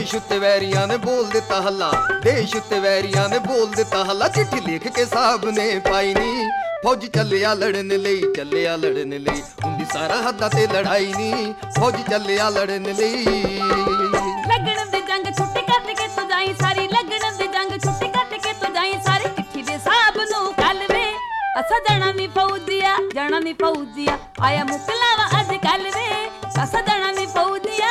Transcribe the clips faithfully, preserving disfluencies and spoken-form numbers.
ਦੇਸ਼ ਉੱਤੇ ਵੈਰੀਆਂ ਨੇ ਬੋਲ ਦਿੱਤਾ ਹੱਲਾ, ਦੇਸ਼ ਉੱਤੇ ਵੈਰੀਆਂ ਨੇ ਬੋਲ ਦਿੱਤਾ ਹੱਲਾ। ਚਿੱਠੀ ਲਿਖ ਕੇ ਸਾਹਿਬ ਨੇ ਪਾਈ ਨੀ, ਫੌਜ ਚੱਲਿਆ ਲੜਨ ਲਈ, ਚੱਲਿਆ ਲੜਨ ਲਈ। ਹੁੰਦੀ ਸਾਰਾ ਹੱਦਾਂ ਤੇ ਲੜਾਈ ਨੀ, ਫੌਜ ਚੱਲਿਆ ਲੜਨ ਲਈ। ਲੱਗਣ ਦੀ ਜੰਗ ਛੁੱਟੀ ਕੱਟ ਕੇ ਤੂੰ ਜਾਈ ਸਾਰੀ, ਲੱਗਣ ਦੀ ਜੰਗ ਛੁੱਟੀ ਕੱਟ ਕੇ ਤੂੰ ਜਾਈ ਸਾਰੀ। ਚਿੱਠੀ ਦੇ ਸਾਹਿਬ ਨੂੰ ਕੱਲ ਵੇ ਅਸਾਂ ਜਾਣਾ ਨੀ ਫੌਜੀਆ, ਜਾਣਾ ਨੀ ਫੌਜੀਆ। ਆਇਆ ਮੁਕਲਾਵਾ ਅੱਜ ਕੱਲ ਵੇ ਅਸਾਂ ਜਾਣਾ ਨੀ ਫੌਜੀਆ।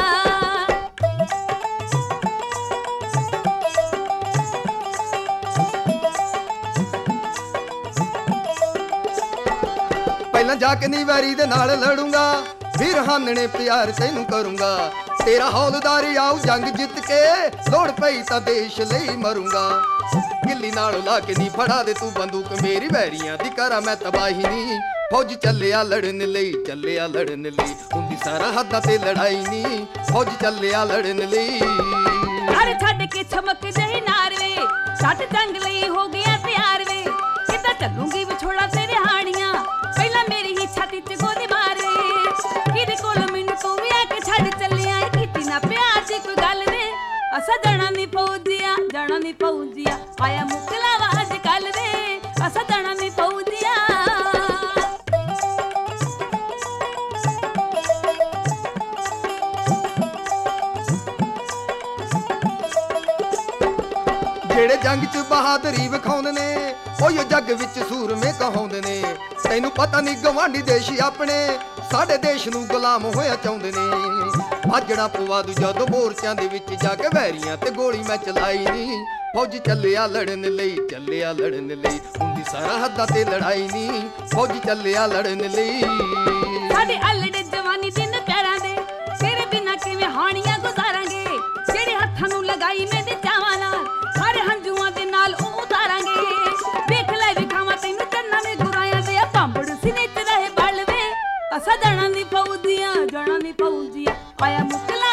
ਪਹਿਲਾਂ ਜਾ ਕੇ ਨੀ ਵੈਰੀ ਦੇ ਨਾਲ ਲੜੂੰਗਾ, ਵੀਰ ਹਾਨਣੇ ਪਿਆਰ ਤੈਨੂੰ ਕਰੂੰਗਾ। ਤੇਰਾ ਹੌਲਦਾਰ ਆਉ ਜੰਗ ਜਿੱਤ ਕੇ, ਲੋੜ ਪਈ ਤਾਂ ਦੇਸ਼ ਲਈ ਮਰੂੰਗਾ। ਗਿੱਲੀ ਨਾਲ ਲਾ ਕੇ ਨੀ ਫੜਾ ਦੇ ਤੂੰ ਬੰਦੂਕ ਮੇਰੀ, ਵੈਰੀਆਂ ਦੀ ਕਰਾਂ ਮੈਂ ਤਬਾਹੀ ਨੀ। ਫੌਜ ਚੱਲਿਆ ਲੜਨ ਲਈ, ਚੱਲਿਆ ਲੜਨ ਲਈ। ਹੁੰਦੀ ਸਾਰਾ ਹੱਦਾਂ ਤੇ ਲੜਾਈ ਨੀ, ਫੌਜ ਚੱਲਿਆ ਲੜਨ ਲਈ। ਘਰ ਛੱਡ ਕੇ ਛਮਕ ਜਹੀ ਨਾਰ ਵੇ, ਛੱਡ ਜੰਗ ਲਈ ਹੋ ਗਿਆ ਤਿਆਰ ਵੇ। ਕਿੱਦਾਂ ਚੱਲੂਗੀ ਵਿਛੋੜਾ ਤੇਰੇ ਹਾਣੀਆਂ, ਪਹਿਲਾਂ ਮੇਰੀ ਹੀ ਛਾਤੀ ਤੇ ਗੋਲੀ ਮਾਰ ਵੇ। ਕਿਹਦੇ ਕੋਲ ਮੈਨੂੰ ਤੂੰ ਵੀ ਆ ਕੇ ਛੱਡ ਚੱਲਿਆ, ਕੀਤੀ ਨਾ ਪਿਆਰ ਦੀ ਕੋਈ ਗੱਲ ਵੇ। ਅਸਾਂ ਜਾਣਾ ਨੀ ਫੌਜੀਆ, ਜਾਣਾ ਨੀ ਫੌਜੀਆ। ਆਇਆ ਮੁਕਲਾਵਾ ਅੱਜ ਕੱਲ ਵੇ ਅਸਾਂ ਜਾਣਾ ਨੀ ਫੌਜੀਆ। ਜਿਹੜੇ ਜੰਗ 'ਚ ਬਹਾਦਰੀ ਵਿਖਾਉਂਦੇ ਨੇ, ਉਹੀ ਜੱਗ ਵਿੱਚ ਸੂਰਮੇ ਕਹਾਉਂਦੇ ਨੇ। ਤੈਨੂੰ ਪਤਾ ਨਹੀਂ ਗਵਾਂਢੀ ਦੇਸ਼ ਆਪਣੇ ਸਾਡੇ ਦੇਸ਼ ਨੂੰ ਗੁਲਾਮ ਹੋਇਆ ਚਾਹੁੰਦੇ ਨੇ। ਭਾਜੜਾ ਪਵਾ ਦੂ ਜਦੋਂ ਮੋਰਚਿਆਂ ਦੇ ਵਿੱਚ ਜਾ ਕੇ, ਵੈਰੀਆਂ ਤੇ ਗੋਲੀ ਮੈਂ ਚਲਾਈ ਨੀ। ਫੌਜ ਚੱਲਿਆ ਲੜਨ ਲਈ, ਚੱਲਿਆ ਲੜਨ ਲਈ। ਹੁੰਦੀ ਸਾਰਾ ਹੱਦਾਂ ਤੇ ਲੜਾਈ ਨੀ, ਫੌਜ ਚੱਲਿਆ ਲੜਨ ਲਈ। ਸਾਡੇ ਅਲੜੇ ਜਵਾਨੀ ਦਿਨ ਪਿਆਰਾਂ ਦੇ, ਤੇਰੇ ਬਿਨਾਂ ਕਿਵੇਂ ਹਾਣੀਆਂ ਗੁਜ਼ਾਰਾਂਗੇ। ਜਿਹੜੇ ਹੱਥਾਂ ਨੂੰ ਲਗਾਈ ਮੇਰੇ ਚਾਵਾਂ ਨਾਲ, ਸਾਰੇ ਹੰਝੂਆਂ ਦੇ ਨਾਲ ਉਹ ਉਤਾਰਾਂਗੇ। ਵੇਖ ਲੈ ਵਿਖਾਵਾਂ ਤੈਨੂੰ ਚੰਨਾਂ ਨੇ ਗੁਰਾਇਆਂ ਦੇ, ਭਾਂਬੜ ਸੀਨੇ 'ਚ ਰਹੇ ਬਲ ਵੇ। ਅਸਾਂ ਜਾਣਾ ਨੀ ਫੌਜੀਆ, ਜਾਣਾ ਨੀ ਫੌਜੀਆ। ਆਇਆ ਮੁਕਲਾ